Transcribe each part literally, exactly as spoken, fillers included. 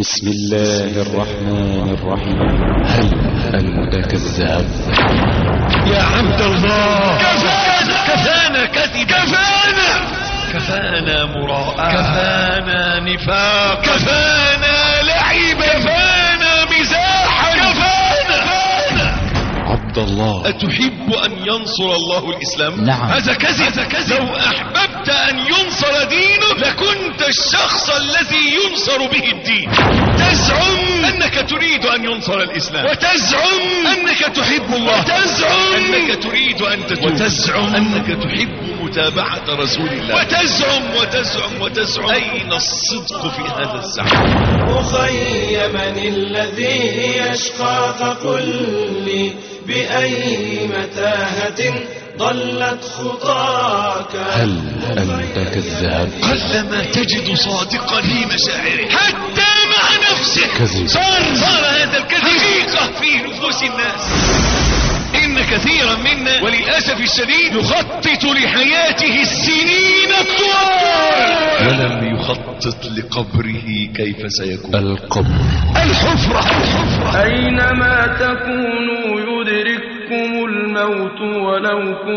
بسم الله الرحمن الرحيم. هل أنت كذاب؟ يا عبد الله، كفانا كفانا كذب، كفانا كفانا مراءة، كفانا نفاق، كفانا لعب، كفانا مزاحا، كفانا. عبد الله، أتحب أن ينصر الله الإسلام؟ نعم. هذا كذب. لو أحببت أن ينصر دينه لكنت الشخص الذي ينصر به الدين. تزعم أنك تريد أن ينصر الإسلام، وتزعم أنك تحب الله، وتزعم أنك تريد أن تتوب، وتزعم أنك تحب متابعة رسول الله، وتزعم وتزعم وتزعم. أين الصدق في هذا الزعم؟ أخي من الذي يشقى فقل لي بأي متاهة ضلت خطاك. هل أنت كذاب؟ قلما تجد صادقا في مشاعره حتى مع نفسه. كذب. صار, صار هذا الكذب حقيقة في نفوس الناس. إن كثيرا منا وللأسف الشديد يخطط لحياته السنين الطوال ولم يخطط لقبره كيف سيكون. القبر، الحفرة, الحفرة. أينما تكونوا يدرككم الموت ولو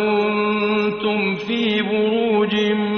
كنتم في بروج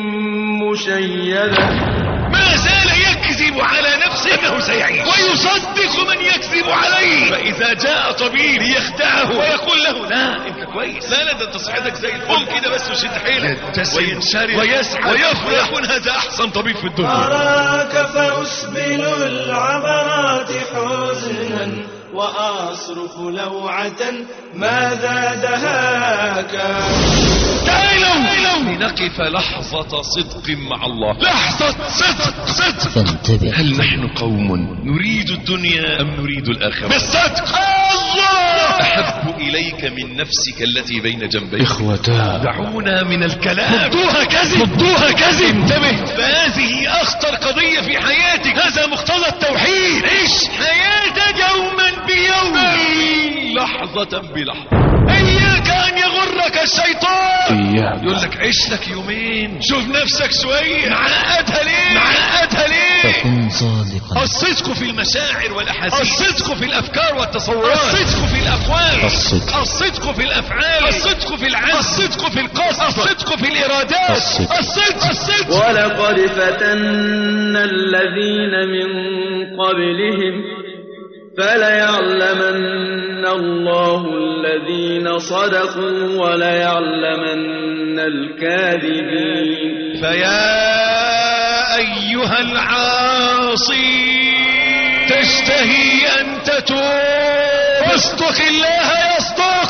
مشيدة. ما زال يكذب على نفسه أنه سيعيش ويصدق من يكذب عليه. فإذا جاء طبيب ليخدعه ويقول له لا انت كويس، لا لا ده انت صحتك زي الفل كده بس وشد حيلك، وينشرح ويسعى ويفرح ويكون هذا أحسن طبيب في الدنيا. أراك فأسبل العبرات حزنا وأصرخ لوعة ماذا دهاك. تعالوا لنقف لحظة صدق مع الله، لحظة صدق صدق. فانتبه. هل نحن قوم نريد الدنيا أم نريد الآخرة؟ بالصدق. الله أحب إليك من نفسك التي بين جنبيك. إخوتان، دعونا من الكلام، فضوها كذب، فضوها كذب. انتبه، فهذه أخطر قضية في حياتك. هذا مقتضى التوحيد. عيش حياتك يوما بيوم، لحظة بلحظة. إياك أن يغرك الشيطان. إياك. يقول لك عيش لك يومين، شوف نفسك شوية. معقدها ليه؟ معقدها ليه؟ فكن صادقا. الصدق في المشاعر والأحاسيس، الصدق في الأفكار والتصورات، الصدق في الأقوال، الصدق. الصدق في الأفعال، الصدق في العزم، الصدق في القصد، الصدق في الإرادات، الصدق. الصدق الصدق. ولقد فتنا الذين من قبلهم فليعلمن الله الذين صدقوا وليعلمن الكاذبين. فيا أيها العاصي تشتهي أن تتوب، واصدق الله يصدق.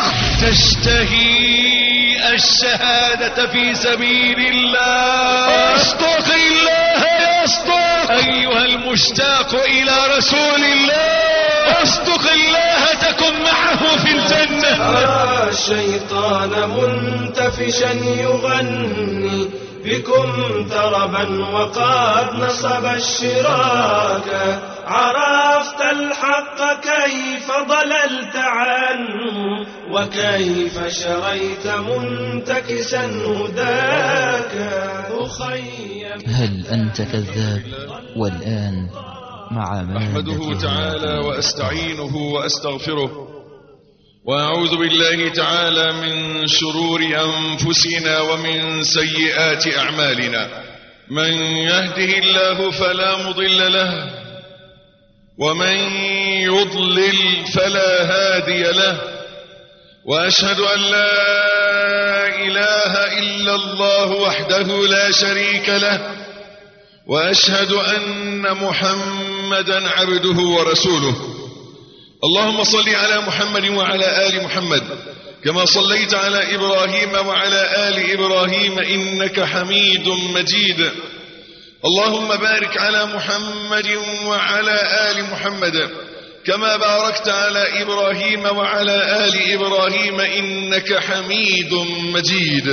تشتهي الشهادة في سبيل الله، اصدق الله يصدق. أيها المشتاق إلى رسول الله اصدق الله تكن معه في الجنة. أرى الشيطان منتفشا يغني بكم تربا وقد نصب الشراك. عرفت الحق كيف ضللت عنه وكيف شريت منتكسا هداك. أخي هل أنت كذاب؟ والآن مع أحمده تعالى وأستعينه وأستغفره وأعوذ بالله تعالى من شرور أنفسنا ومن سيئات أعمالنا. من يهده الله فلا مضل له ومن يضلل فلا هادي له. وأشهد أن لا إله إلا الله وحده لا شريك له، وأشهد أن محمدا عبده ورسوله. اللهم صل على محمد وعلى آل محمد كما صليت على إبراهيم وعلى آل إبراهيم إنك حميد مجيد. اللهم بارك على محمد وعلى آل محمد كما باركت على إبراهيم وعلى آل إبراهيم إنك حميد مجيد.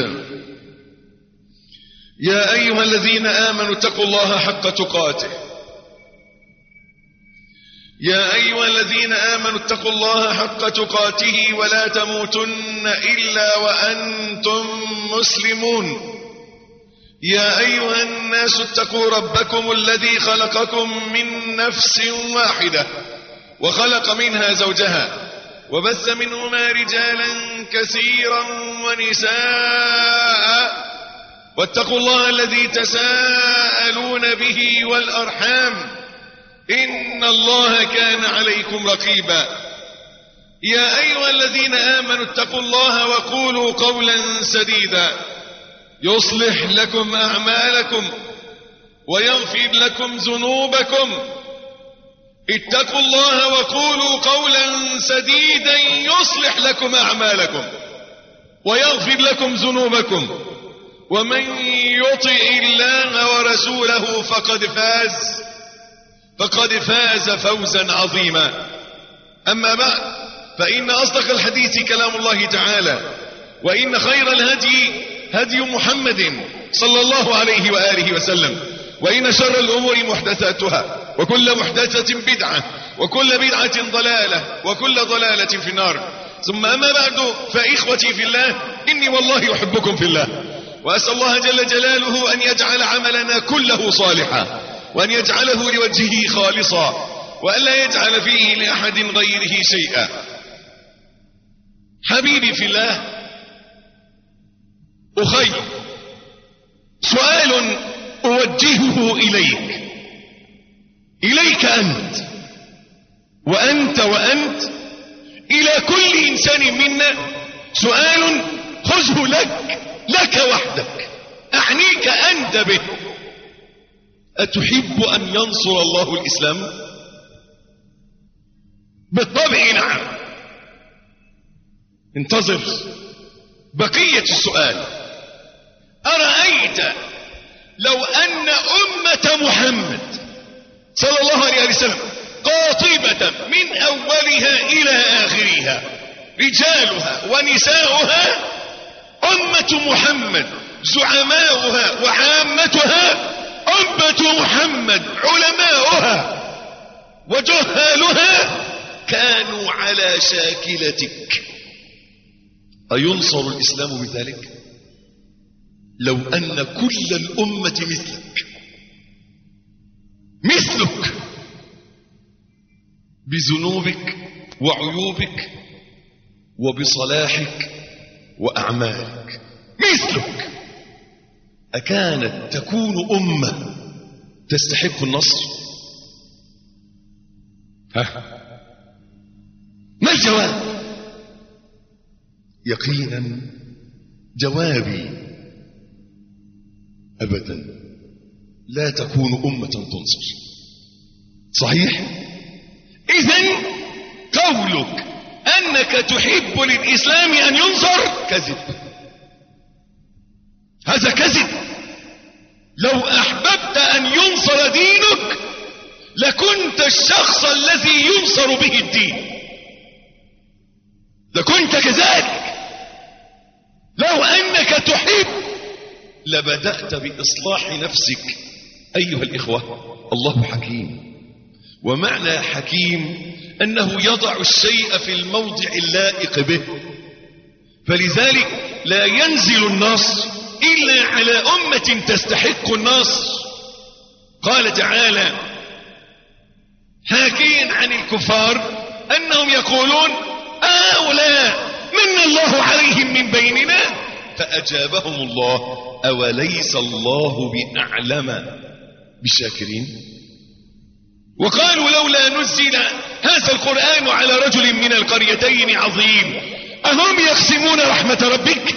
يا أيها الذين آمنوا اتقوا الله حق تقاته. يا أيها الذين آمنوا اتقوا الله حق تقاته ولا تموتن إلا وأنتم مسلمون. يا أيها الناس اتقوا ربكم الذي خلقكم من نفس واحدة وخلق منها زوجها وبث منهما رجالا كثيرا ونساء واتقوا الله الذي تساءلون به والأرحام إن الله كان عليكم رقيبا. يا أيها الذين آمنوا اتقوا الله وقولوا قولا سديدا يصلح لكم أعمالكم ويغفر لكم ذنوبكم. اتقوا الله وقولوا قولا سديدا يصلح لكم أعمالكم ويغفر لكم ذنوبكم ومن يطع الله ورسوله فقد فاز فقد فاز فوزا عظيما. أما بعد فإن أصدق الحديث كلام الله تعالى وإن خير الهدي هدي محمد صلى الله عليه وآله وسلم وإن شر الأمور محدثاتها وكل محدثة بدعة وكل بدعة ضلالة وكل ضلالة في النار. ثم أما بعد فإخوتي في الله إني والله أحبكم في الله وأسأل الله جل جلاله أن يجعل عملنا كله صالحا وأن يجعله لوجهه خالصا وأن لا يجعل فيه لأحد غيره شيئا. حبيبي في الله أخي، سؤال أوجهه إليك إليك أنت وأنت وأنت إلى كل إنسان منا، سؤال خذه لك لك وحدك أعنيك أنت به: أتحب أن ينصر الله الإسلام؟ بالطبع نعم. انتظر بقية السؤال. أرأيت لو أن أمة محمد صلى الله عليه وسلم قاطبة من أولها إلى آخرها رجالها ونساؤها، أمة محمد زعماؤها وعامتها، أمة محمد علماؤها وجهالها كانوا على شاكلتك، أينصر الإسلام بذلك؟ لو أن كل الأمة مثلك مثلك بذنوبك وعيوبك وبصلاحك وأعمالك مثلك، أكانت تكون أمة تستحق النصر؟ ها ما الجواب؟ يقينا جوابي أبدا لا تكون أمة تنصر. صحيح؟ إذن قولك أنك تحب للإسلام أن ينصر كذب، هذا كذب. لو أحببت أن ينصر دينك لكنت الشخص الذي ينصر به الدين، لكنت كذلك. لو أنك تحب لبدأت بإصلاح نفسك. أيها الإخوة، الله حكيم، ومعنى حكيم أنه يضع الشيء في الموضع اللائق به، فلذلك لا ينزل النصر إلا على أمة تستحق النصر. قال تعالى حاكيا عن الكفار أنهم يقولون: هؤلاء من الله عليهم من بيننا، فأجابهم الله: أوليس الله بأعلم بالشاكرين؟ وقالوا: لولا نزل هذا القرآن على رجل من القريتين عظيم أهم يقسمون رحمة ربك؟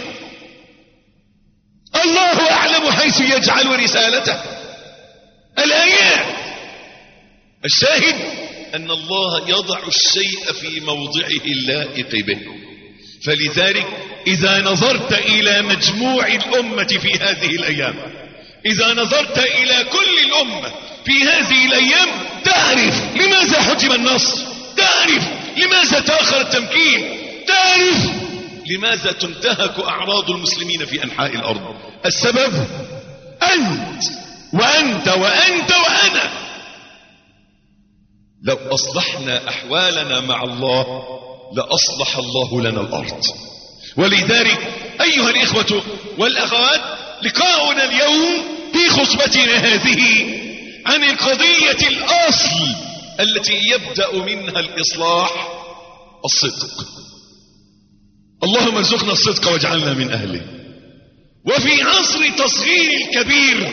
الله أعلم حيث يجعل رسالته. الآيات الشاهد أن الله يضع الشيء في موضعه اللائق به. فلذلك إذا نظرت إلى مجموع الأمة في هذه الأيام، إذا نظرت إلى كل الأمة في هذه الأيام، تعرف لماذا حجم النصر، تعرف لماذا تأخر التمكين، تعرف لماذا تنتهك أعراض المسلمين في أنحاء الأرض. السبب أنت وأنت وأنت وأنا. لو أصلحنا أحوالنا مع الله لأصلح الله لنا الأرض. ولذلك أيها الإخوة والأخوات، لقاؤنا اليوم في خطبتنا هذه عن القضية الأصل التي يبدأ منها الإصلاح، الصدق. اللهم ارزقنا الصدق واجعلنا من أهله. وفي عصر تصغير الكبير،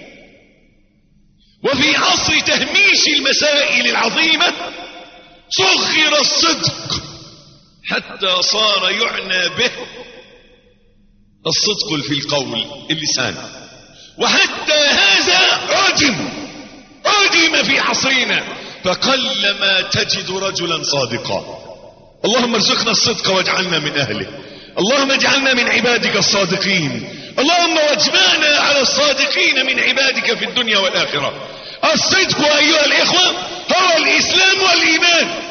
وفي عصر تهميش المسائل العظيمة، صغر الصدق حتى صار يعنى به الصدق في القول، اللسان. وحتى هذا عدم عدم في عصرنا، فقلما تجد رجلا صادقا. اللهم ارزقنا الصدق واجعلنا من أهله. اللهم اجعلنا من عبادك الصادقين. اللهم واجمعنا على الصادقين من عبادك في الدنيا والآخرة. الصدق أيها الإخوة هو الإسلام والإيمان.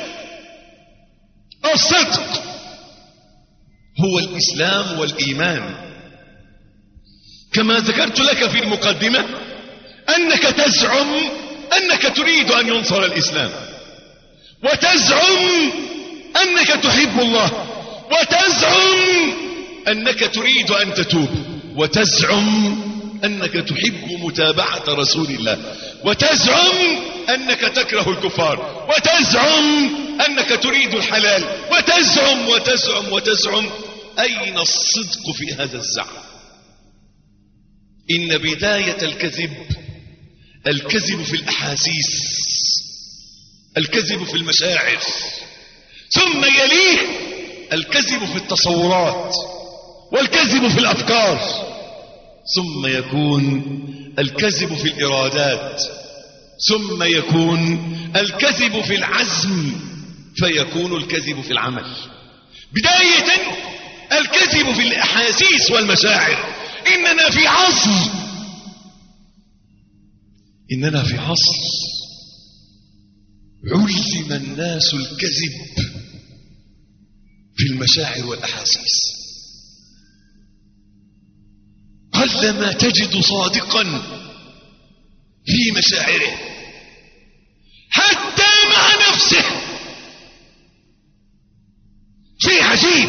الصدق هو الإسلام والإيمان. كما ذكرت لك في المقدمة أنك تزعم أنك تريد أن ينصر الإسلام، وتزعم أنك تحب الله، وتزعم أنك تريد أن تتوب، وتزعم أنك تحب متابعة رسول الله، وتزعم أنك تكره الكفار، وتزعم أنك تريد الحلال، وتزعم وتزعم وتزعم. أين الصدق في هذا الزعم؟ إن بداية الكذب الكذب في الأحاسيس، الكذب في المشاعر، ثم يليه الكذب في التصورات، والكذب في الأفكار، ثم يكون الكذب في الإرادات، ثم يكون الكذب في العزم، فيكون الكذب في العمل. بداية الكذب في الأحاسيس والمشاعر. إننا في عصر إننا في عصر علم الناس الكذب في المشاعر والأحاسيس. قلما تجد صادقا في مشاعره حتى مع نفسه. شيء عجيب،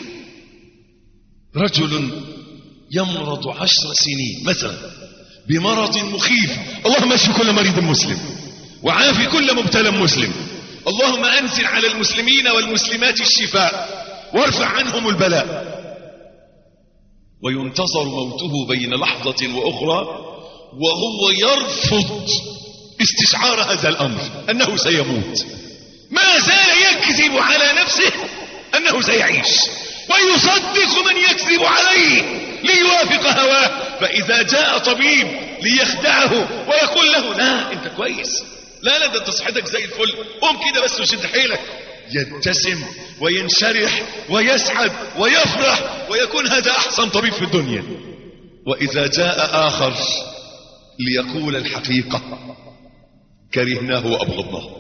رجل يمرض عشر سنين مثلا بمرض مخيف، اللهم اشف كل مريض مسلم وعافي كل مبتلى مسلم. اللهم انزل على المسلمين والمسلمات الشفاء وارفع عنهم البلاء. وينتظر موته بين لحظة وأخرى وهو يرفض استشعار هذا الأمر أنه سيموت. ما زال يكذب على نفسه أنه سيعيش، ويصدق من يكذب عليه ليوافق هواه. فإذا جاء طبيب ليخدعه ويقول له لا أنت كويس، لا لا ده انت صحتك زي الفل، قوم كده بس وشد حيلك، يبتسم وينشرح ويسعد ويفرح ويكون هذا أحسن طبيب في الدنيا. وإذا جاء آخر ليقول الحقيقة كرهناه وأبغضناه.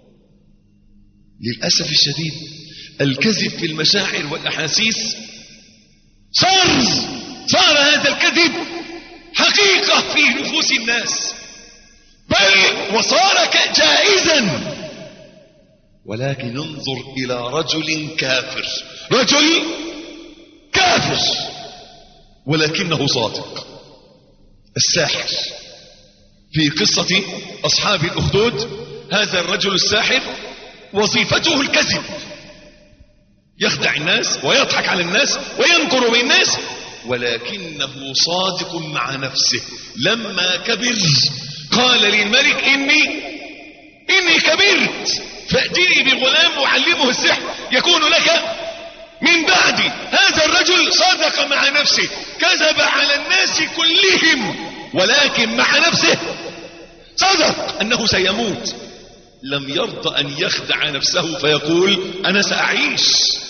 للأسف الشديد الكذب في المشاعر والأحاسيس صار صار هذا الكذب حقيقة في نفوس الناس، بل وصار جائزا. ولكن انظر إلى رجل كافر، رجل كافر ولكنه صادق. الساحر في قصة أصحاب الأخدود، هذا الرجل الساحر وظيفته الكذب، يخدع الناس ويضحك على الناس وينكر بالناس، ولكنه صادق مع نفسه. لما كبر قال للملك إني إني كبرت فأتني بغلام أعلمه السحر يكون لك من بعدي. هذا الرجل صادق مع نفسه، كذب على الناس كلهم، ولكن مع نفسه صدق أنه سيموت. لم يرضى أن يخدع نفسه فيقول أنا سأعيش.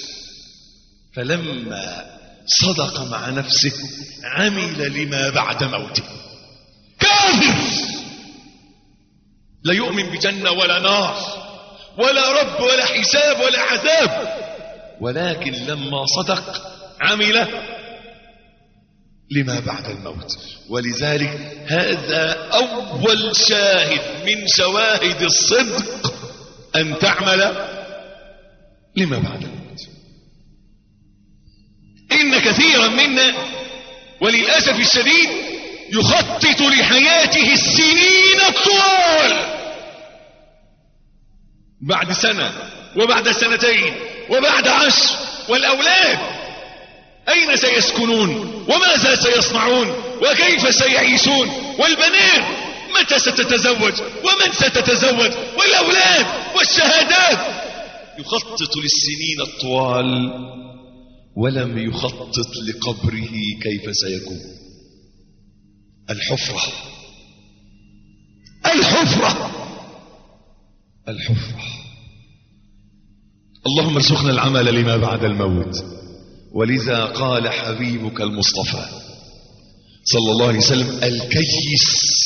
فلما صدق مع نفسه عمل لما بعد موته. كافر لا يؤمن بجنة ولا نار ولا رب ولا حساب ولا عذاب، ولكن لما صدق عمل لما بعد الموت. ولذلك هذا أول شاهد من شواهد الصدق، أن تعمل لما بعد الموت. إن كثيرا منا وللأسف الشديد يخطط لحياته السنين الطوال، بعد سنة وبعد سنتين وبعد عشر، والأولاد أين سيسكنون وماذا سيصنعون وكيف سيعيشون، والبنات متى ستتزوج ومن ستتزوج، والأولاد والشهادات. يخطط للسنين الطوال ولم يخطط لقبره كيف سيكون. الحفرة الحفرة الحفرة. اللهم ارزقنا العمل لما بعد الموت. ولذا قال حبيبك المصطفى صلى الله عليه وسلم: الكيس.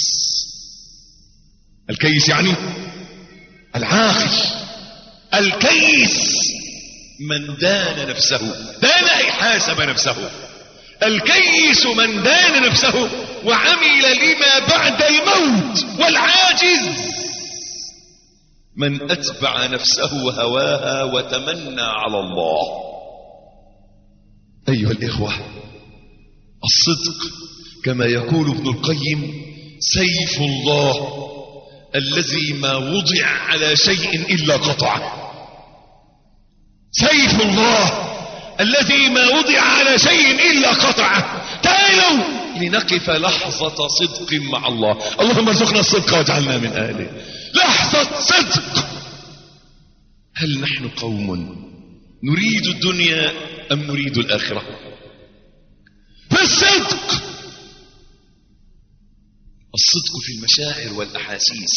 الكيس يعني العاقل. الكيس من دان نفسه. دان أي حاسب نفسه. الكيس من دان نفسه وعمل لما بعد الموت. والعاجز من أتبع نفسه هواها وتمنى على الله. أيها الإخوة، الصدق كما يقول ابن القيم سيف الله الذي ما وضع على شيء إلا قطعه. سيف الله الذي ما وضع على شيء إلا قطعه. تعالوا لنقف لحظة صدق مع الله. اللهم ارزقنا الصدق واجعلنا من أهله. لحظة صدق. هل نحن قوم نريد الدنيا أم نريد الآخرة؟ فالصدق، الصدق في المشاعر والأحاسيس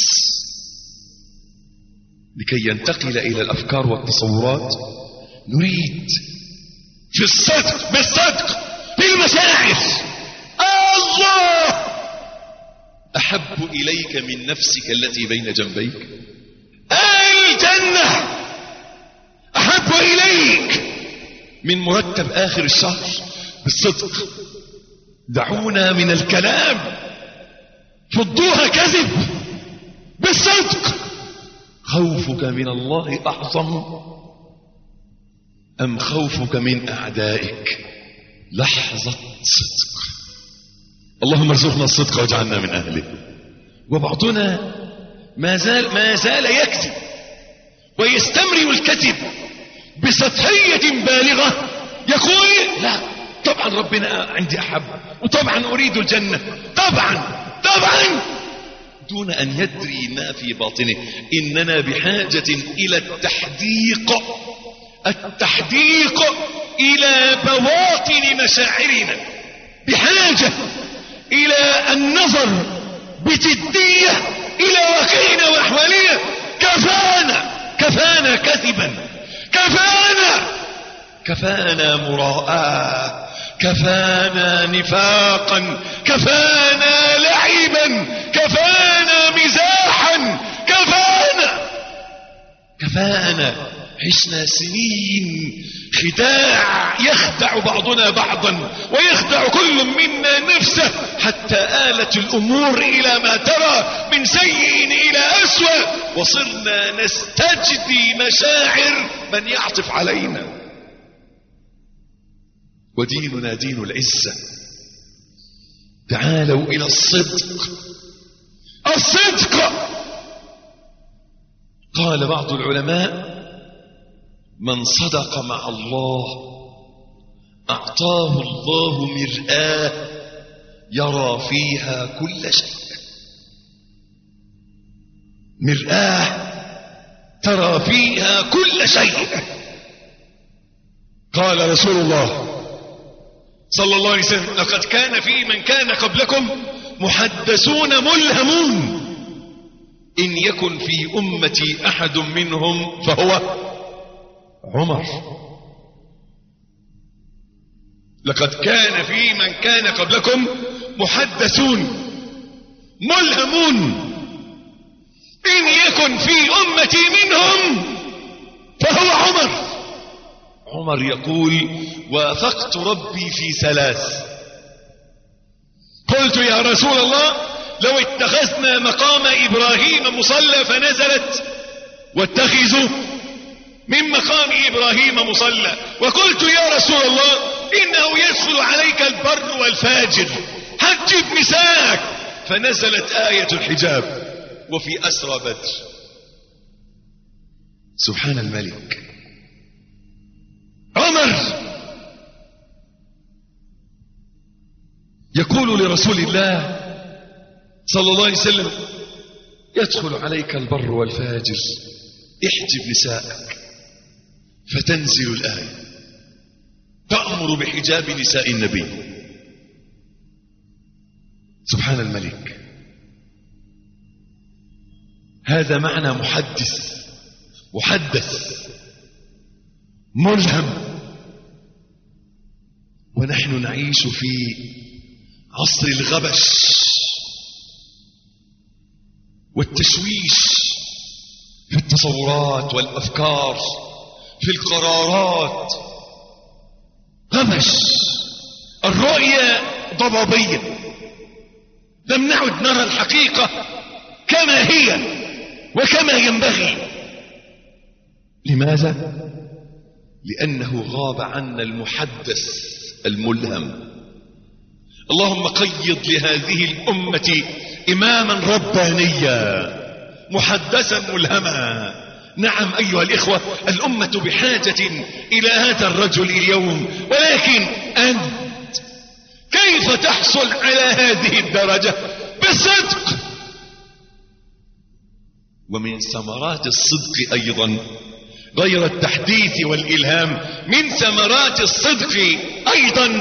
لكي ينتقل إلى الأفكار والتصورات. نريد في الصدق، بالصدق في المشاعر. الله أحب إليك من نفسك التي بين جنبيك. الجنة أحب إليك من مرتب آخر الشهر. بالصدق. دعونا من الكلام، فضوها كذب. بالصدق. خوفك من الله أعظم أم خوفك من أعدائك؟ لحظة صدق. اللهم ارزقنا الصدق واجعلنا من أهله. وبعضنا ما زال ما زال يكذب ويستمر الكذب بسطحية بالغة. يقول: لا طبعا ربنا عندي أحب، وطبعا أريد الجنة، طبعا طبعا، دون أن يدري ما في باطنه. إننا بحاجة إلى التحديق، التحديق إلى بواطن مشاعرنا، بحاجة إلى النظر بجدية إلى واقعنا وأحوالنا. كفانا كفانا كذبا، كفانا كفانا مراءة، كفانا نفاقا، كفانا لعبا، كفانا مزاحا، كفانا كفانا. عشنا سنين خداع، يخدع بعضنا بعضا ويخدع كل منا نفسه، حتى آلت الأمور إلى ما ترى من سيء إلى أسوأ، وصرنا نستجدي مشاعر من يعطف علينا. وديننا دين العزة. تعالوا إلى الصدق. الصدق. قال بعض العلماء: من صدق مع الله أعطاه الله مرآة يرى فيها كل شيء. مرآة ترى فيها كل شيء. قال رسول الله صلى الله عليه وسلم: لقد كان في من كان قبلكم محدثون ملهمون، إن يكن في أمتي أحد منهم فهو عمر. لقد كان في من كان قبلكم محدثون ملهمون، إن يكن في أمتي منهم فهو عمر. عمر يقول: وافقت ربي في ثلاث. قلت: يا رسول الله، لو اتخذنا مقام إبراهيم مصلى، فنزلت: واتخذوا من مقام إبراهيم مصلى. وقلت: يا رسول الله، إنه يدخل عليك البر والفاجر، حجب نساءك. فنزلت آية الحجاب وفي أسرى بدر. سبحان الملك. عمر يقول لرسول الله صلى الله عليه وسلم: يدخل عليك البر والفاجر، احجب نساءك. فتنزل الآية تأمر بحجاب نساء النبي. سبحان الملك. هذا معنى محدث محدث ملهم. ونحن نعيش في عصر الغبش والتشويش في التصورات والأفكار، في القرارات. غبش. الرؤية ضبابية، لم نعد نرى الحقيقة كما هي وكما ينبغي. لماذا؟ لأنه غاب عنا المحدث الملهم. اللهم قيض لهذه الأمة إماما ربانيا محدثا ملهما. نعم أيها الإخوة، الأمة بحاجة إلى هذا الرجل اليوم. ولكن أنت كيف تحصل على هذه الدرجة؟ بالصدق. ومن ثمرات الصدق أيضا غير التحديث والإلهام، من ثمرات الصدق أيضا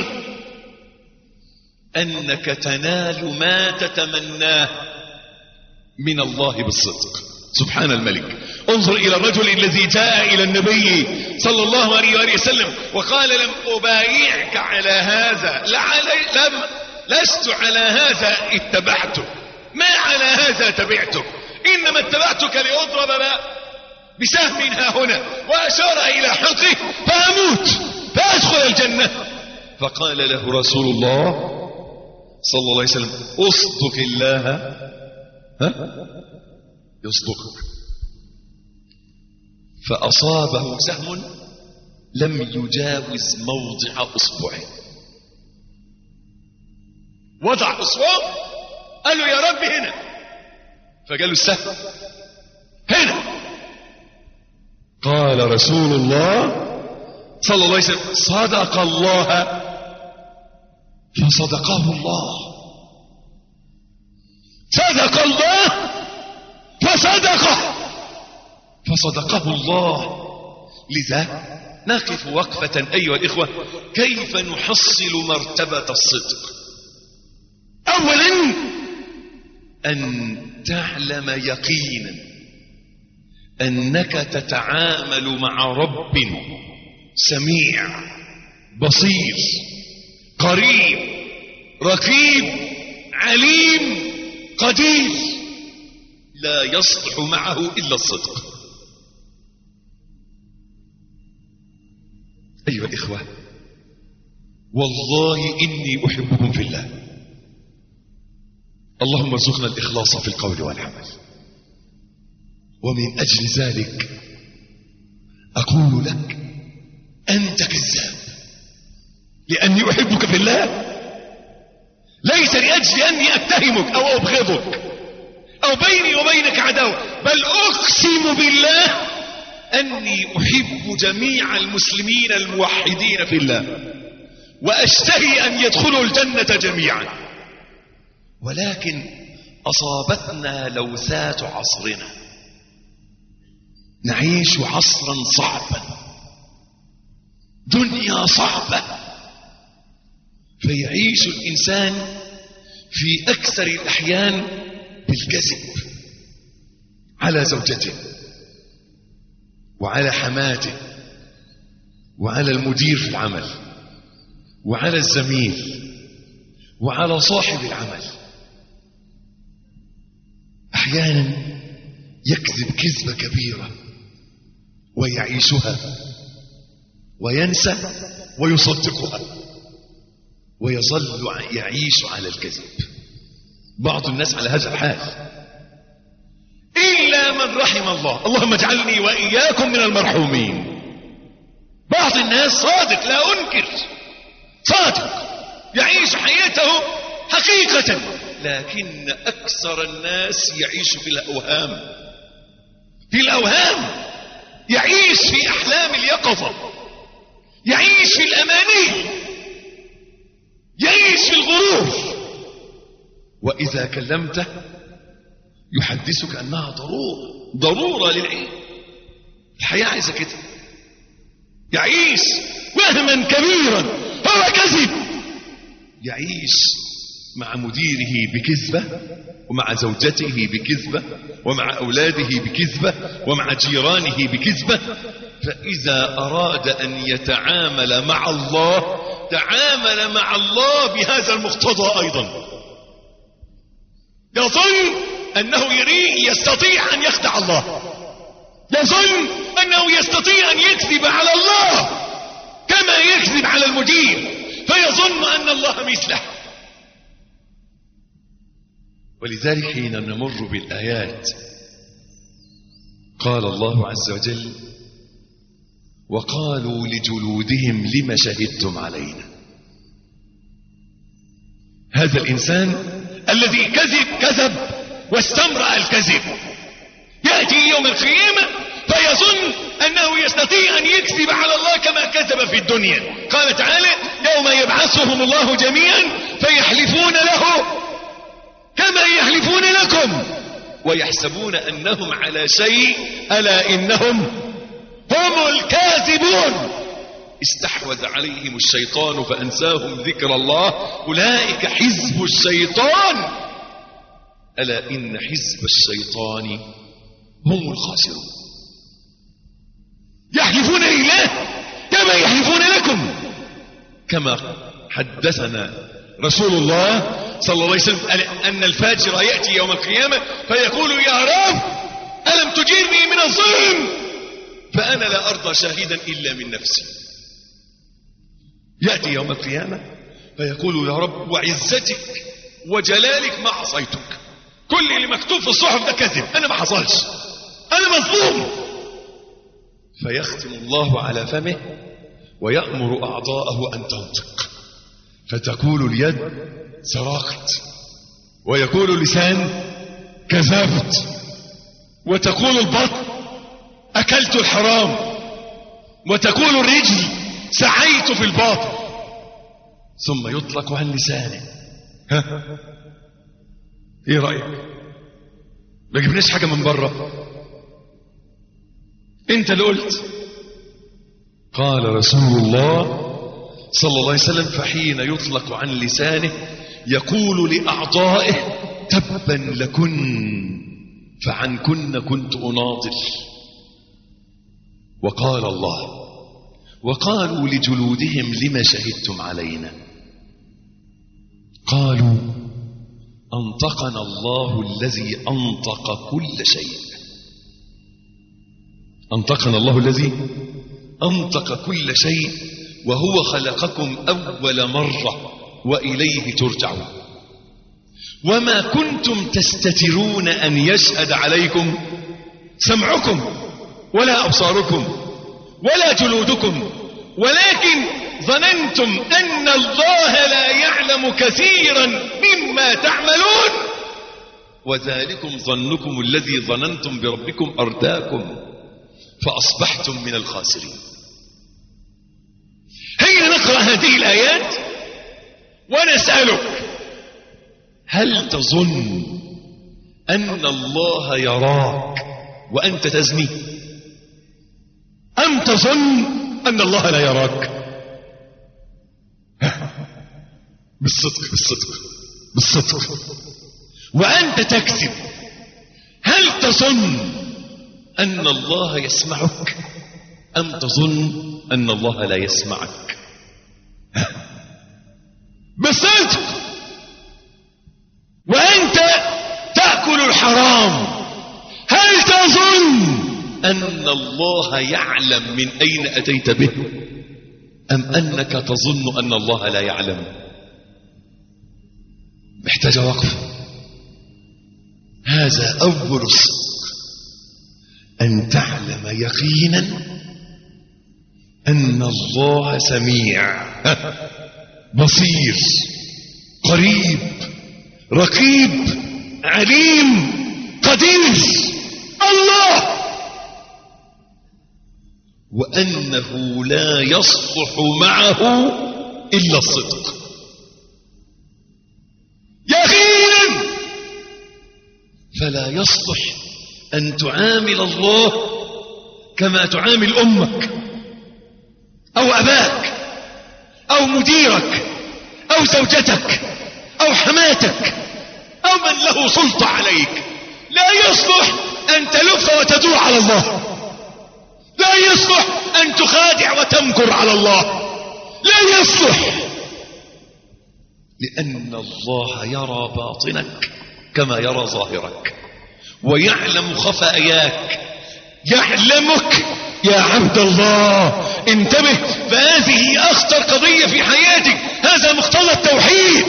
أنك تنال ما تتمناه من الله بالصدق. سبحان الملك. انظر إلى الرجل الذي جاء إلى النبي صلى الله عليه وآله وسلم وقال: لم أبايعك على هذا، لعلي لم لست على هذا اتبعتك، ما على هذا تبعتك، إنما اتبعتك لأضرب بسهم ها هنا، وأشار إلى حلقه فأموت فأدخل الجنة. فقال له رسول الله صلى الله عليه وسلم: اصدق الله ها يصدقك. فأصابه سهم لم يجاوز موضع أصبعه. وضع أصبعه، قال له: يا رب هنا. فقال له السهم هنا. قال رسول الله صلى الله عليه وسلم: صدق الله فصدقه الله. صدق الله فصدقه فصدقه الله. لذا نقف وقفة أيها الإخوة، كيف نحصل مرتبة الصدق؟ أولا أن تعلم يقينا أنك تتعامل مع رب سميع بصير قريب رقيب عليم قدير، لا يصلح معه إلا الصدق. أيها الإخوة، والله إني أحبكم في الله. اللهم ارزقنا الإخلاص في القول والعمل. ومن أجل ذلك أقول لك: أنت كذاب، لأني أحبك في الله، ليس لأجل أني أتهمك أو أبغضك أو بيني وبينك عداوة، بل أقسم بالله أني أحب جميع المسلمين الموحدين في الله، وأشتهي أن يدخلوا الجنة جميعا. ولكن أصابتنا لوثات عصرنا، نعيش عصرا صعبا، دنيا صعبة، فيعيش الإنسان في أكثر الأحيان بالكذب على زوجته وعلى حماته وعلى المدير في العمل وعلى الزميل وعلى صاحب العمل. أحيانا يكذب كذبة كبيرة ويعيشها وينسى ويصدقها ويظل يعيش على الكذب. بعض الناس على هذا الحال إلا من رحم الله، اللهم اجعلني وإياكم من المرحومين. بعض الناس صادق لا أنكر، صادق يعيش حياته حقيقة، لكن أكثر الناس يعيش في الأوهام، في الأوهام، يعيش في أحلام اليقظة، يعيش في الأماني، يعيش في الغرور، وإذا كلمته يحدثك أنها ضرورة ضرورة للعين. الحياة عايزة كده، يعيش وهما كبيرا هو كذب، يعيش مع مديره بكذبة، ومع زوجته بكذبة، ومع أولاده بكذبة، ومع جيرانه بكذبة. فإذا أراد أن يتعامل مع الله تعامل مع الله بهذا المقتضى أيضا، يظن أنه يريد يستطيع أن يخدع الله، يظن أنه يستطيع أن يكذب على الله كما يكذب على المدير، فيظن أن الله مثله. ولذلك حين نمر بالآيات قال الله عز وجل: وقالوا لجلودهم لم شهدتم علينا. هذا الإنسان الذي كذب كذب واستمرأ الكذب يأتي يوم القيامة فيظن أنه يستطيع أن يكذب على الله كما كذب في الدنيا. قال تعالى: يوم يبعثهم الله جميعا فيحلفون له كما يحلفون لكم ويحسبون أنهم على شيء ألا إنهم هم الكاذبون. استحوذ عليهم الشيطان فأنساهم ذكر الله أولئك حزب الشيطان ألا إن حزب الشيطان هم الخاسرون. يحلفون لله كما يحلفون لكم، كما حدثنا رسول الله صلى الله عليه وسلم أن الفاجر يأتي يوم القيامة فيقول: يا رب ألم تجيرني من الظلم فأنا لا أرضى شاهدا إلا من نفسي. يأتي يوم القيامة فيقول: يا رب وعزتك وجلالك ما عصيتك، كل اللي مكتوب في الصحف ده كذب، أنا ما حصلش، أنا مظلوم. فيختم الله على فمه ويأمر أعضاءه أن تنطق، فتقول اليد: سرقت، ويقول اللسان: كذبت، وتقول البطن: أكلت الحرام، وتقول الرجل: سعيت في الباطل. ثم يطلق عن لسانه. ها ايه رأيك؟ ما جبناش حاجة من بره، انت اللي قلت. قال رسول الله صلى الله عليه وسلم: فحين يطلق عن لسانه يقول لأعضائه: تبا لكن فعنكن كنت أناضل. وقال الله: وقالوا لجلودهم لم شهدتم علينا؟ قالوا: أنطقنا الله الذي أنطق كل شيء. أنطقنا الله الذي أنطق كل شيء وهو خلقكم أول مرة وإليه ترجعون. وما كنتم تستترون أن يشهد عليكم سمعكم ولا أبصاركم ولا جلودكم، ولكن ظننتم أن الله لا يعلم كثيرا مما تعملون، وذلكم ظنكم الذي ظننتم بربكم أرداكم فأصبحتم من الخاسرين. هيا نقرأ هذه الآيات ونسألك: هل تظن أن الله يراك وأنت تزني؟ أم تظن أن الله لا يراك؟ بالصدق بالصدق بالصدق وأنت تكذب. هل تظن أن الله يسمعك أم تظن أن الله لا يسمعك؟ بالصدق وأنت تأكل الحرام، هل تظن أن الله يعلم من أين أتيت به أم أنك تظن أن الله لا يعلم؟ محتاج وقف. هذا أول الصدق، أن تعلم يقينا أن الله سميع بصير قريب رقيب عليم قدير الله، وأنه لا يصلح معه إلا الصدق يقينا. فلا يصلح أن تعامل الله كما تعامل أمك أو أباك أو مديرك أو زوجتك أو حماتك أو من له سلطة عليك. لا يصلح أن تلف وتدور على الله، لا يصلح أن تخادع وتمكر على الله، لا يصلح، لأن الله يرى باطنك كما يرى ظاهرك، ويعلم خفاياك، يعلمك يا عبد الله. انتبه، فهذه أخطر قضية في حياتك. هذا مقتضى التوحيد.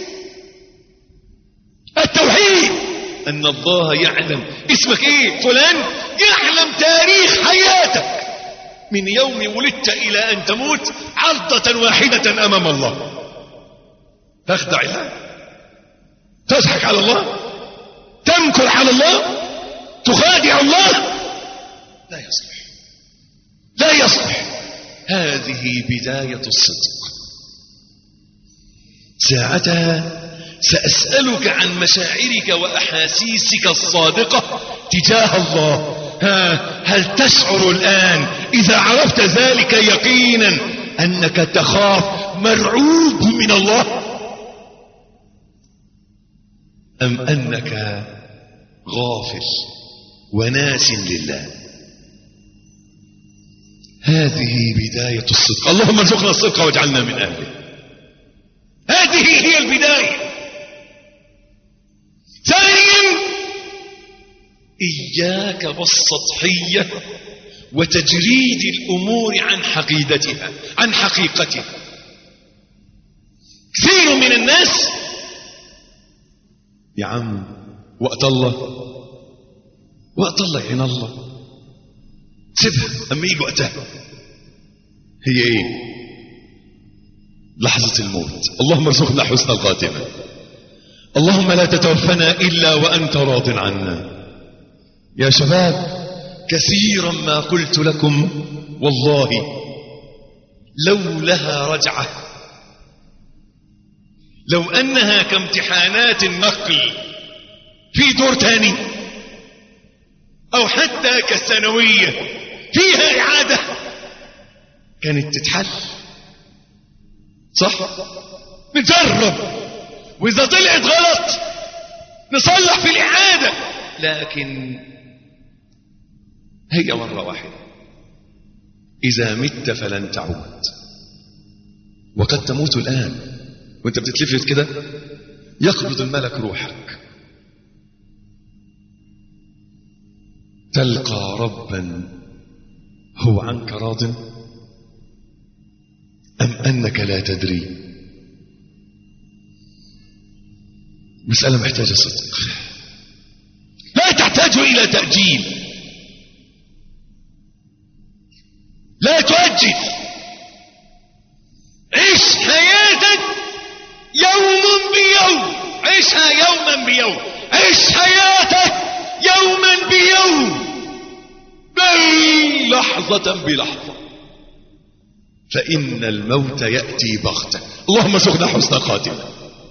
التوحيد أن الله يعلم اسمك ايه فلان، يعلم تاريخ حياتك من يوم ولدت إلى أن تموت عرضة واحدة أمام الله. تخدع الله، تضحك على الله، تمكر على الله، تخادع الله، لا يصلح، لا يصلح. هذه بداية الصدق. ساعتها سأسألك عن مشاعرك وأحاسيسك الصادقة تجاه الله. ها، هل تشعر الآن إذا عرفت ذلك يقينا أنك تخاف مرعوب من الله، أم أنك غافل وناس لله؟ هذه بداية الصدق. اللهم ارزقنا الصدق واجعلنا من أهله. هذه هي البداية. ثانيا، إياك والسطحية وتجريد الأمور عن حقيقتها عن حقيقتها. كثير من الناس يا عم وقت الله وقت الله يعين الله، سيبها أما يجي وقتها. هي ايه؟ لحظة الموت. اللهم ارزقنا حسن الخاتمة. اللهم لا تتوفنا إلا وأنت راض عنا. يا شباب، كثيرا ما قلت لكم والله لو لها رجعة، لو أنها كامتحانات النقل في دور تاني، أو حتى كالثانوية فيها إعادة، كانت تتحل. صح؟ نجرب، وإذا طلعت غلط نصلح في الإعادة. لكن هي مرة واحدة. إذا مت فلن تعود، وقد تموت الآن وانت بتتلفت كده، يقبض الملك روحك، تلقى ربا هو عنك راض، أم أنك لا تدري؟ مسألة محتاجة صدق، لا تحتاج إلى تأجيل. لا تؤجل، عيش حياتك يوم بيوم، عيشها يوما بيوم، عيش حياتك يوما بيوم، بل لحظة بلحظة، فإن الموت يأتي بغتة. اللهم ارزقنا حسن الخاتمة.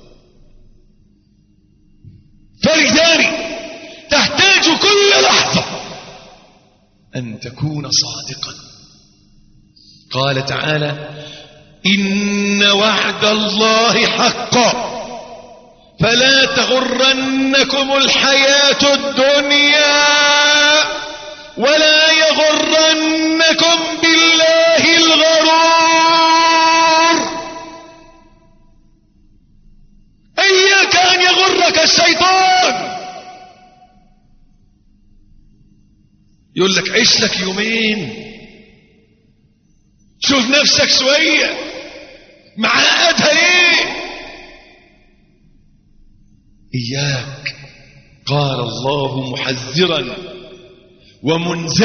فلذلك تحتاج كل لحظة أن تكون صادقا. قال تعالى: إن وعد الله حق فلا تغرنكم الحياة الدنيا ولا يغرنكم بالله الغرور. إياك أن يغرك الشيطان، يقول لك عيش لك يومين، شوف نفسك شوية، معقدها ليه؟ إياك. قال الله محذرا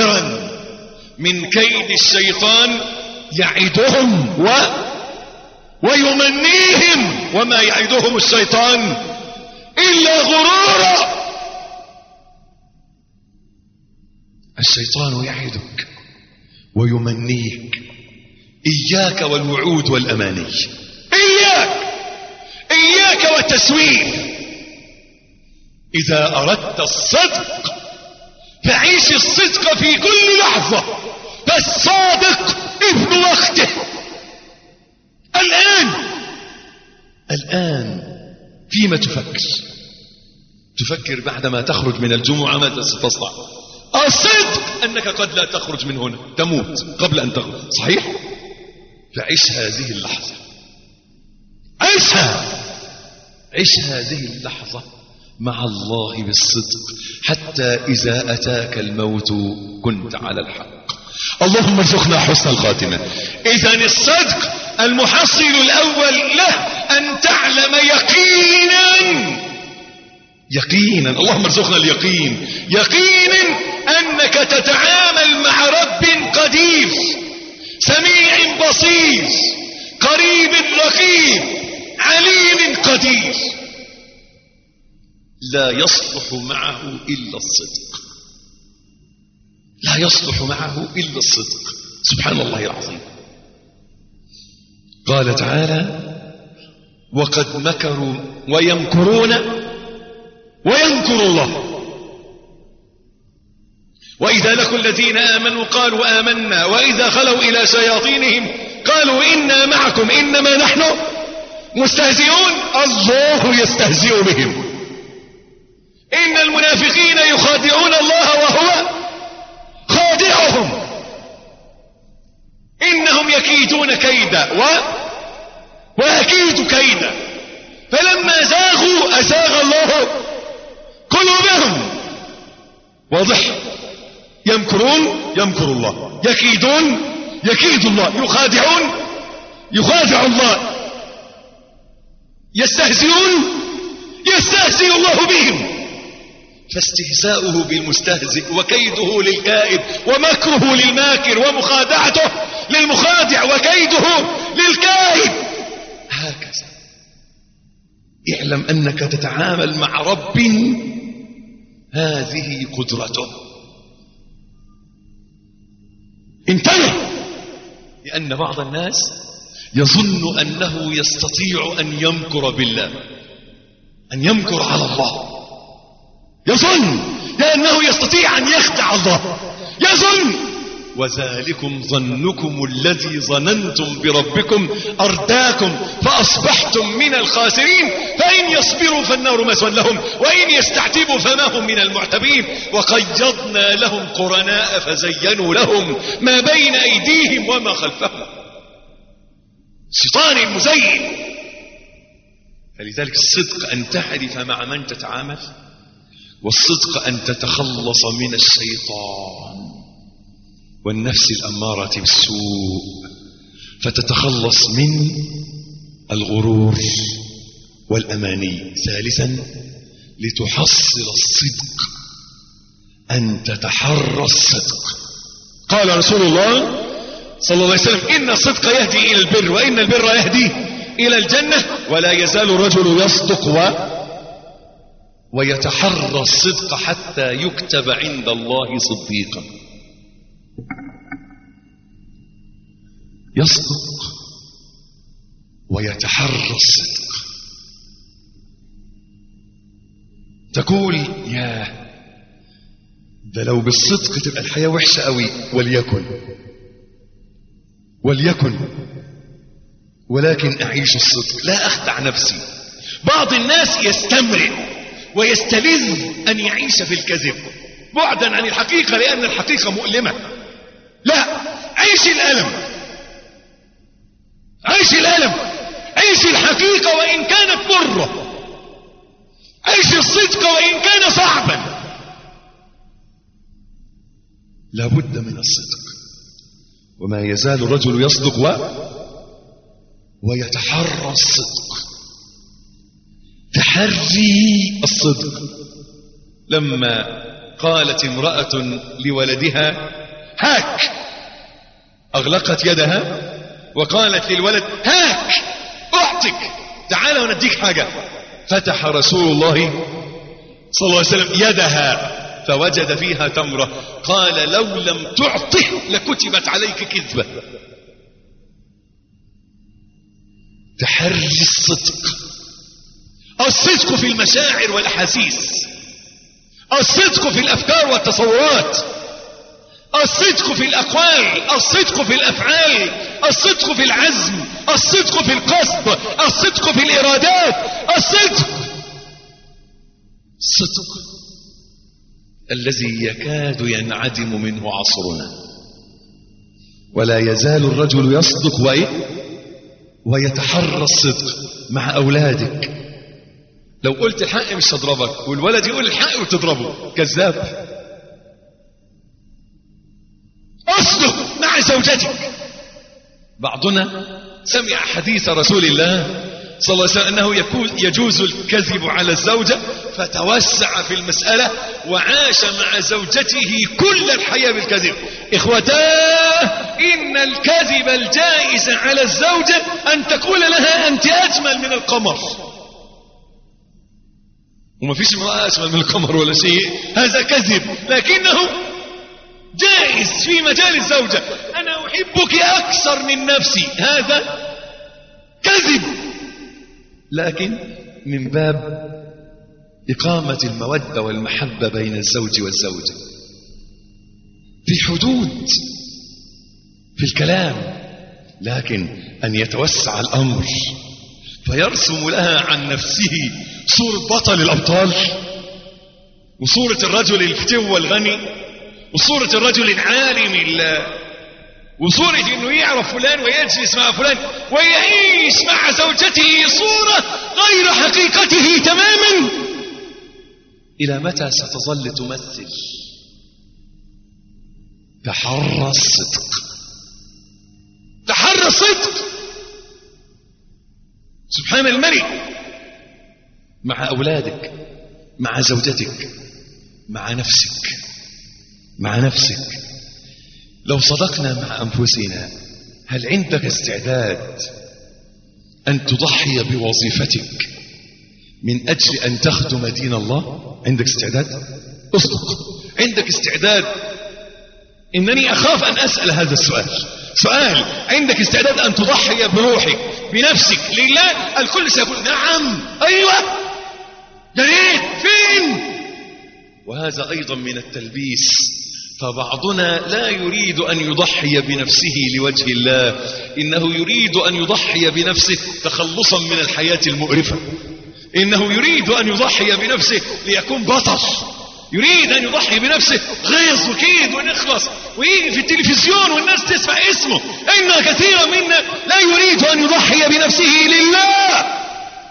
ومنذرا من كيد الشيطان: يعدهم و ويمنيهم وما يعدهم الشيطان إلا غرورا. الشيطان يعدك ويمنيك، إياك والوعود والأماني، إياك إياك والتسويف. إذا أردت الصدق فعيش الصدق في كل لحظة، فالصادق ابن وقته. الآن الآن فيما تفكر؟ تفكر بعدما تخرج من الجمعة ماذا ستصنع؟ الصدق أنك قد لا تخرج من هنا، تموت قبل أن تخرج، صحيح؟ فعيش هذه اللحظة، عيشها، عيش هذه اللحظة مع الله بالصدق، حتى إذا أتاك الموت كنت على الحق. اللهم ارزقنا حسن الخاتمة. إذن الصدق المحصل الأول له أن تعلم يقينا يقينا اللهم ارزقنا اليقين، يقينا أنك تتعامل مع رب قدير سميع بصير قريب رقيب عليم قدير، لا يصلح معه إلا الصدق، لا يصلح معه إلا الصدق. سبحان الله العظيم. قال تعالى: وقد مكروا ويمكرون ويمكر الله، وإذا لقوا الذين آمنوا قالوا آمنا وإذا خلوا إلى شياطينهم قالوا إنا معكم إنما نحن مستهزئون الله يستهزئ بهم إن المنافقين يخادعون الله وهو خادعهم إنهم يكيدون كيدا و... وأكيد كيدا فلما زاغوا أزاغ الله قلوبهم. واضح؟ يمكرون يمكر الله، يكيدون يكيد الله، يخادعون يخادع الله، يستهزئون يستهزئ الله بهم. فاستهزاؤه بالمستهزئ وكيده للكائد ومكره للماكر ومخادعته للمخادع وكيده للكائد. هكذا اعلم أنك تتعامل مع رب هذه قدرته. انتبه، لأن بعض الناس يظن أنه يستطيع أن يمكر بالله، أن يمكر على الله، يظن لأنه يستطيع أن يخدع الله، يظن. وذلكم ظنكم الذي ظننتم بربكم أرداكم فأصبحتم من الخاسرين فإن يصبروا فالنار مثوى لهم وإن يستعتبوا فما هم من المعتبين وقيضنا لهم قرناء فزينوا لهم ما بين أيديهم وما خلفهم. شيطان المزين. فلذلك الصدق أن تحلف مع من تتعامل، والصدق أن تتخلص من الشيطان والنفس الأمارة بالسوء، فتتخلص من الغرور والأماني. ثالثا، لتحصل الصدق أن تتحرى الصدق. قال رسول الله صلى الله عليه وسلم: إن الصدق يهدي إلى البر وإن البر يهدي إلى الجنة ولا يزال الرجل يصدق و ويتحرى الصدق حتى يكتب عند الله صديقا. يصدق ويتحرى الصدق. تقول: يا ده لو بالصدق تبقى الحياة وحشة قوي. وليكن وليكن ولكن أعيش الصدق، لا أخدع نفسي. بعض الناس يستمرئ ويستلذ أن يعيش في الكذب بعدا عن الحقيقة لأن الحقيقة مؤلمة. لا، عيش الألم، عيش الألم، عيش الحقيقة وإن كانت مرة، عيش الصدق وإن كان صعبا. لا بد من الصدق. وما يزال الرجل يصدق و... ويتحرى الصدق. تحري الصدق. لما قالت امرأة لولدها هاك، أغلقت يدها وقالت للولد هاك، اعطك، تعال ونديك حاجة. فتح رسول الله صلى الله عليه وسلم يدها فوجد فيها تمرة، قال لو لم تعطه لكتبت عليك كذبة. تحري الصدق، الصدق في المشاعر والأحاسيس، الصدق في الأفكار والتصورات، الصدق في الأقوال، الصدق في الأفعال، الصدق في العزم، الصدق في القصد، الصدق في الإرادات، الصدق الصدق الذي يكاد ينعدم منه عصرنا. ولا يزال الرجل يصدق وإيه؟ ويتحرى الصدق مع أولادك. لو قلت الحق مش هضربك، والولد يقول الحق وتضربه، كذاب. اصدق مع زوجتك. بعضنا سمع حديث رسول الله صلى الله عليه وسلم أنه يجوز الكذب على الزوجة، فتوسع في المسألة وعاش مع زوجته كل الحياة بالكذب. إخوتاه، إن الكذب الجائز على الزوجة أن تقول لها أنت أجمل من القمر، وما فيش امرأة أجمل من القمر ولا شيء، هذا كذب، لكنه جائز في مجال الزوجة. أنا أحبك أكثر من نفسي، هذا كذب، لكن من باب إقامة المودة والمحبة بين الزوج والزوجة في حدود في الكلام، لكن أن يتوسع الأمر فيرسم لها عن نفسه صورة بطل الأبطال، وصورة الرجل الفتو والغني، وصورة الرجل العالم، وصورة انه يعرف فلان ويجلس مع فلان ويعيش مع زوجته صورة غير حقيقته تماما. إلى متى ستظل تمثل؟ تحرى الصدق، تحرى الصدق. سبحان الملك، مع أولادك، مع زوجتك، مع نفسك، مع نفسك. لو صدقنا مع أنفسنا، هل عندك استعداد أن تضحي بوظيفتك من أجل أن تخدم دين الله؟ عندك استعداد؟ اصدق. عندك استعداد؟ إنني أخاف أن أسأل هذا السؤال. سؤال، عندك استعداد أن تضحي بروحك بنفسك لله؟ الكل سيقول نعم، أيوة، جريت فين؟ وهذا أيضا من التلبيس. فبعضنا لا يريد أن يضحي بنفسه لوجه الله، إنه يريد أن يضحي بنفسه تخلصا من الحياة المؤرفة، إنه يريد أن يضحي بنفسه ليكون بطل، يريد أن يضحي بنفسه غيظ وكيد ونخلص، ويجي في التلفزيون والناس تسمع اسمه. إن كثيرا منا لا يريد أن يضحي بنفسه لله،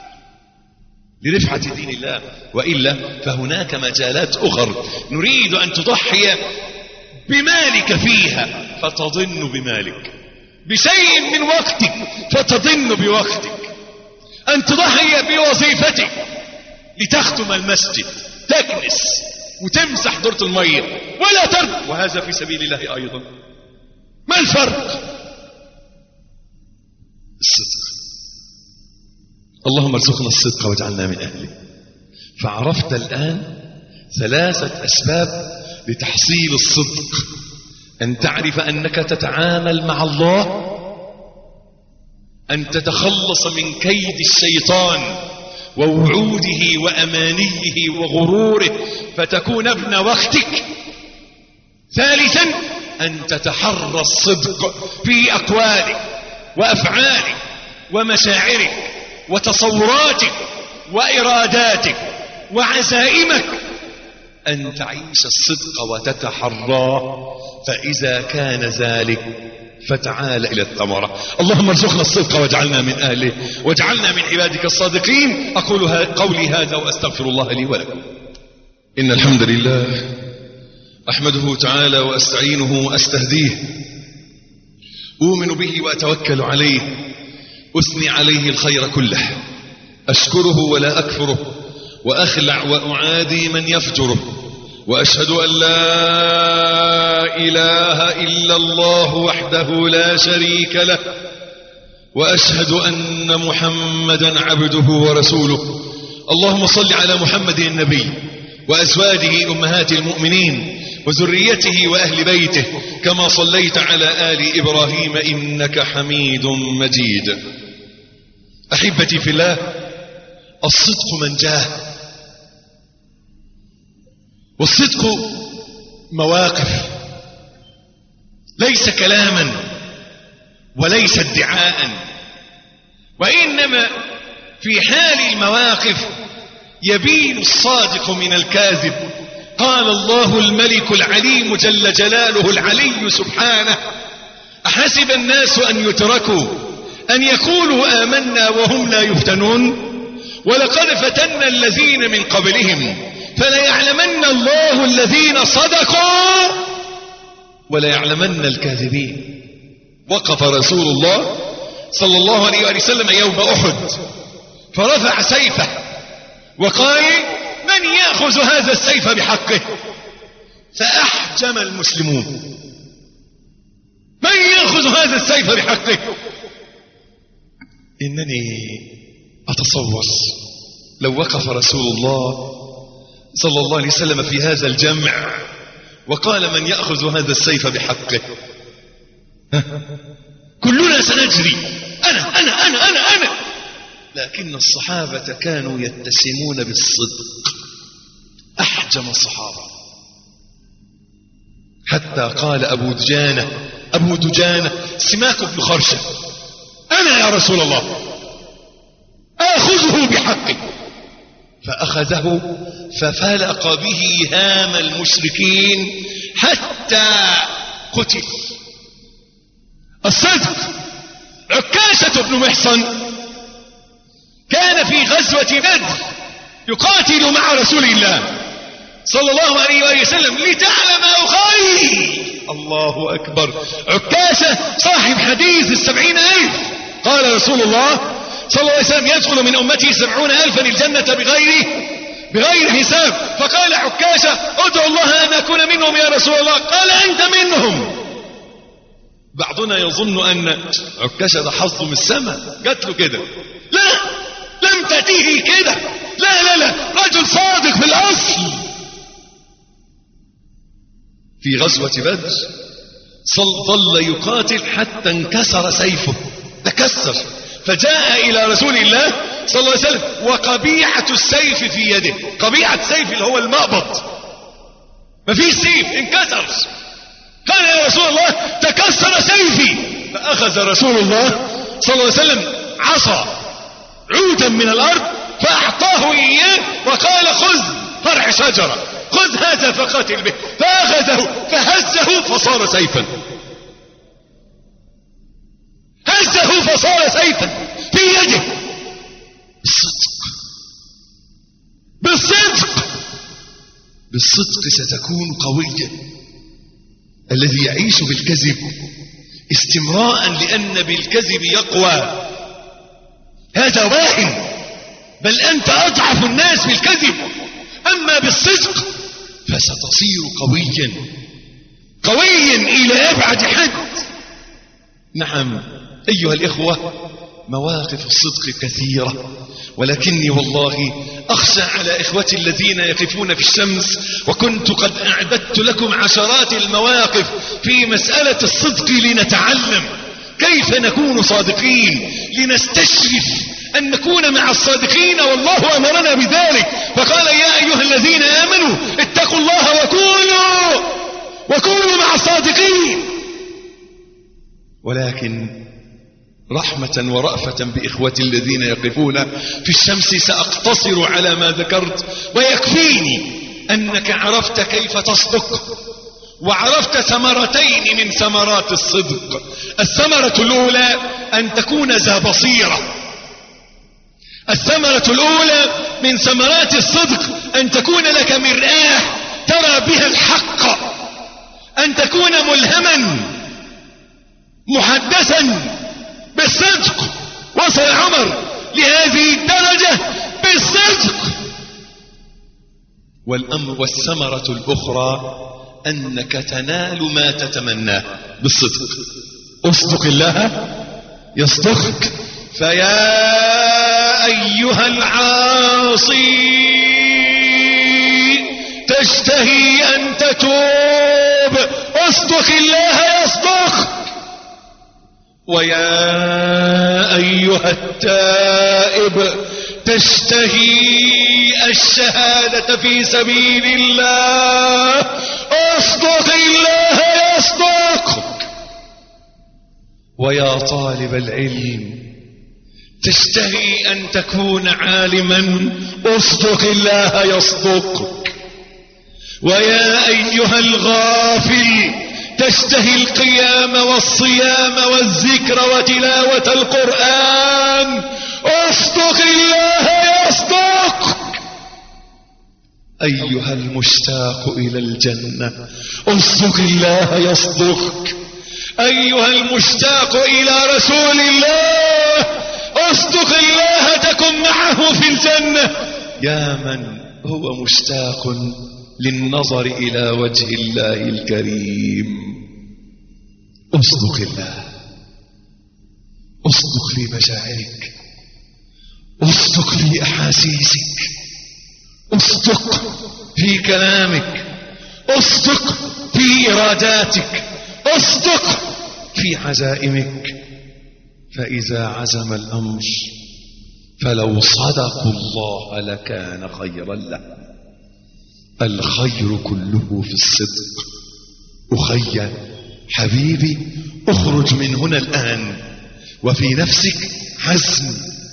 لرفعة دين الله، وإلا فهناك مجالات أخرى نريد أن تضحي بمالك فيها فتضن بمالك، بشيء من وقتك فتضن بوقتك، أن تضحي بوظيفتك لتخدم المسجد، تكنس وتمسح دورة المية ولا ترد، وهذا في سبيل الله أيضا. ما الفرق؟ الصدق. اللهم ارزقنا الصدق واجعلنا من أهله. فعرفت الآن ثلاثة أسباب لتحصيل الصدق: أن تعرف أنك تتعامل مع الله، أن تتخلص من كيد الشيطان ووعوده وأمانيه وغروره فتكون ابن وقتك. ثالثا، أن تتحرى الصدق في أقوالك وأفعالك ومشاعرك وتصوراتك وإراداتك وعزائمك، أن تعيش الصدق وتتحراه. فإذا كان ذلك فتعال إلى الثمرة. اللهم ارزقنا الصدق واجعلنا من أهله واجعلنا من عبادك الصادقين. أقول قولي هذا وأستغفر الله لي ولكم. إن الحمد لله أحمده تعالى وأستعينه وأستهديه، أؤمن به وأتوكل عليه، أثني عليه الخير كله، أشكره ولا أكفره، وأخلع وأعادي من يفجره، وأشهد أن لا إله إلا الله وحده لا شريك له، وأشهد أن محمدا عبده ورسوله. اللهم صل على محمد النبي وأزواجه أمهات المؤمنين وذريته وأهل بيته كما صليت على آل إبراهيم إنك حميد مجيد. أحبتي في الله، الصدق منجاه، والصدق مواقف، ليس كلاما وليس ادعاء، وإنما في حال المواقف يبين الصادق من الكاذب. قال الله الملك العليم جل جلاله العلي سبحانه: أحسب الناس أن يتركوا أن يقولوا آمنا وهم لا يفتنون ولقد فتنا الذين من قبلهم فليعلمن الله الذين صدقوا وليعلمن الكاذبين. وقف رسول الله صلى الله عليه وسلم يوم أحد فرفع سيفه وقال: من يأخذ هذا السيف بحقه؟ فأحجم المسلمون. من يأخذ هذا السيف بحقه؟ إنني أتصور لو وقف رسول الله صلى الله عليه وسلم في هذا الجمع وقال: من يأخذ هذا السيف بحقه؟ كلنا سنجري، أنا أنا أنا أنا أنا لكن الصحابة كانوا يتسمون بالصدق. أحجم الصحابة حتى قال أبو دجانة أبو دجانة سماك بن خرشة: أنا يا رسول الله آخذه بحقه. فأخذه ففلق به هام المشركين حتى قتل. الصدق. عكاشة بن محصن كان في غزوة بدر يقاتل مع رسول الله صلى الله عليه وسلم لتعلم أخي. الله أكبر. عكاشة صاحب حديث السبعين ألف. قال رسول الله صلى الله عليه وسلم: يدخل من أمتي سبعون ألفا الجنة بغير بغير حساب. فقال عكاشة: ادعو الله أن أكون منهم يا رسول الله. قال: أنت منهم. بعضنا يظن أن عكاشة ده حظه من السماء، جات له كده. لا، لم تأتيه كده. لا لا لا، رجل صادق في الأصل. في غزوة بدر ظل يقاتل حتى انكسر سيفه، تكسر، فجاء إلى رسول الله صلى الله عليه وسلم وقبيعة السيف في يده. قبيعة السيف اللي هو المقبض، ما فيش سيف، انكسر. قال: يا رسول الله تكسر سيفي. فأخذ رسول الله صلى الله عليه وسلم عصا، عودا من الأرض، فأعطاه إياه وقال: خذ فرع شجرة، خذ هذا فقاتل به. فأخذه فهزه فصار سيفا. هزه فصار سيفا في يده. بالصدق بالصدق بالصدق ستكون قويا. الذي يعيش بالكذب استمراء لأن بالكذب يقوى، هذا واهن، بل أنت أضعف الناس بالكذب. أما بالصدق فستصير قويا قويا إلى أبعد حد. نعم أيها الإخوة، مواقف الصدق كثيرة، ولكني والله أخشى على إخوتي الذين يقفون في الشمس، وكنت قد أعددت لكم عشرات المواقف في مسألة الصدق لنتعلم كيف نكون صادقين، لنستشرف أن نكون مع الصادقين، والله أمرنا بذلك. فقال: يا أيها الذين آمنوا اتقوا الله وكونوا وكونوا مع الصادقين. ولكن رحمة ورأفة بإخوتي الذين يقفون في الشمس سأقتصر على ما ذكرت، ويكفيني أنك عرفت كيف تصدق، وعرفت ثمرتين من ثمرات الصدق. الثمرة الأولى أن تكون ذا بصيرة. الثمرة الأولى من ثمرات الصدق أن تكون لك مرآة ترى بها الحق، أن تكون ملهما محدثا بالصدق. وصل عمر لهذه الدرجة بالصدق. والأمر والثمرة الأخرى أنك تنال ما تتمناه بالصدق. أصدق الله يصدقك. فيا أيها العاصي تشتهي أن تتوب، اصدق الله يصدقك. ويا أيها التائب تشتهي الشهادة في سبيل الله، اصدق الله يصدقك. ويا طالب العلم تشتهي أن تكون عالما، اصدق الله يصدقك. ويا أيها الغافل تشتهي القيام والصيام والذكر وتلاوة القرآن، اصدق الله يصدقك. أيها المشتاق إلى الجنة اصدق الله يصدقك. أيها المشتاق إلى رسول الله اصدق الله تكن معه في الجنة. يا من هو مشتاق للنظر إلى وجه الله الكريم، اصدق الله، اصدق في مشاعرك، اصدق في أحاسيسك، اصدق في كلامك، اصدق في إراداتك، اصدق في عزائمك. فإذا عزم الأمر فلو صدقوا الله لكان خيرا له. الخير كله في الصدق. أخي حبيبي اخرج من هنا الآن وفي نفسك عزم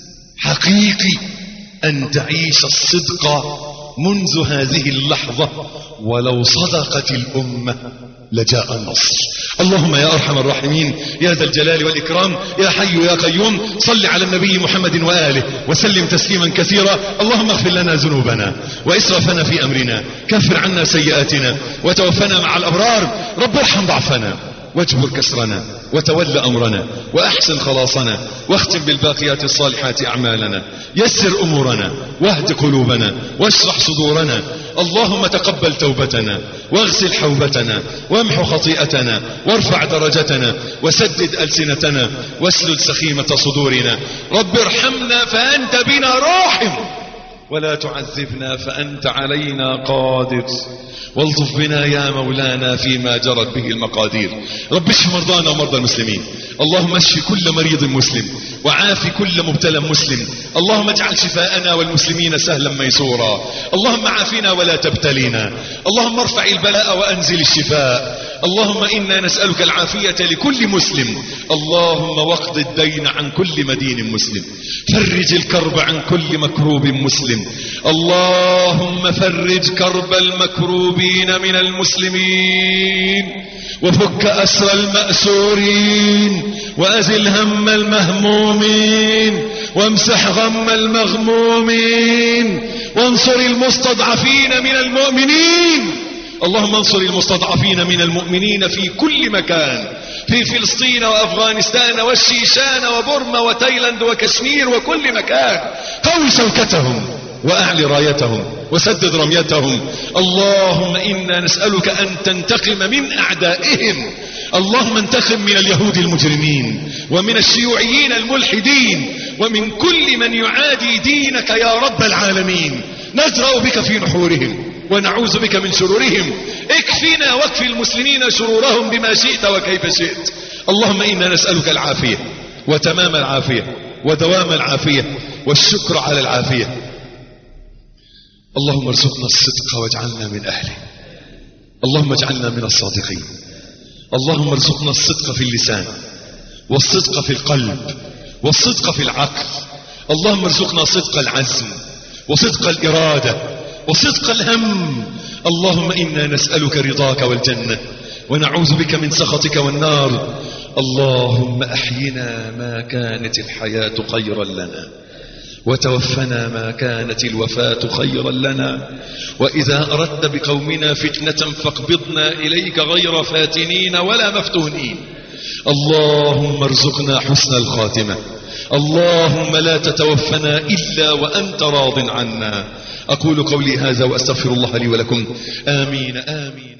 حقيقي أن تعيش الصدق منذ هذه اللحظة، ولو صدقت الأمة لجاء النصر. اللهم يا أرحم الراحمين يا ذا الجلال والإكرام يا حي يا قيوم صل على النبي محمد وآله وسلم تسليما كثيرا. اللهم اغفر لنا ذنوبنا وإسرافنا في أمرنا، كفر عنا سيئاتنا وتوفنا مع الأبرار. رب ارحم ضعفنا واجبر كسرنا وتول أمرنا وأحسن خلاصنا، واختم بالباقيات الصالحات أعمالنا، يسر أمورنا واهد قلوبنا واشرح صدورنا. اللهم تقبل توبتنا واغسل حوبتنا وامحو خطيئتنا وارفع درجتنا وسدد ألسنتنا واسلل سخيمة صدورنا. رب ارحمنا فأنت بنا راحم، ولا تعذبنا فأنت علينا قادر، والطف بنا يا مولانا فيما جرت به المقادير. رب اشف مرضانا ومرضى المسلمين. اللهم اشف كل مريض مسلم وعاف كل مبتلى مسلم. اللهم اجعل شفاءنا والمسلمين سهلا ميسورا. اللهم عافنا ولا تبتلينا. اللهم ارفع البلاء وانزل الشفاء. اللهم إنا نسألك العافية لكل مسلم. اللهم واقض الدين عن كل مدين مسلم، فرج الكرب عن كل مكروب مسلم. اللهم فرج كرب المكروبين من المسلمين، وفك أسر المأسورين، وأزل هم المهمومين، وامسح غم المغمومين، وانصر المستضعفين من المؤمنين. اللهم انصر المستضعفين من المؤمنين في كل مكان، في فلسطين وأفغانستان والشيشان وبرما وتايلاند وكشمير وكل مكان. قوي شوكتهم وأعلي رايتهم وسدد رميتهم. اللهم إنا نسألك أن تنتقم من أعدائهم. اللهم انتقم من اليهود المجرمين ومن الشيوعيين الملحدين ومن كل من يعادي دينك يا رب العالمين. نجرأ بك في نحورهم ونعوذ بك من شرورهم. اكفنا واكفي المسلمين شرورهم بما شئت وكيف شئت. اللهم إنا نسألك العافية وتمام العافية ودوام العافية والشكر على العافية. اللهم ارزقنا الصدق واجعلنا من أهله. اللهم اجعلنا من الصادقين. اللهم ارزقنا الصدق في اللسان والصدق في القلب والصدق في العقل. اللهم ارزقنا صدق العزم وصدق الإرادة وصدق الهم. اللهم إنا نسألك رضاك والجنة ونعوذ بك من سخطك والنار. اللهم أحينا ما كانت الحياة خيرا لنا، وتوفنا ما كانت الوفاة خيرا لنا، وإذا أردت بقومنا فتنة فاقبضنا إليك غير فاتنين ولا مفتونين. اللهم ارزقنا حسن الخاتمة. اللهم لا تتوفنا إلا وأنت راض عنا. أقول قولي هذا وأستغفر الله لي ولكم. آمين آمين.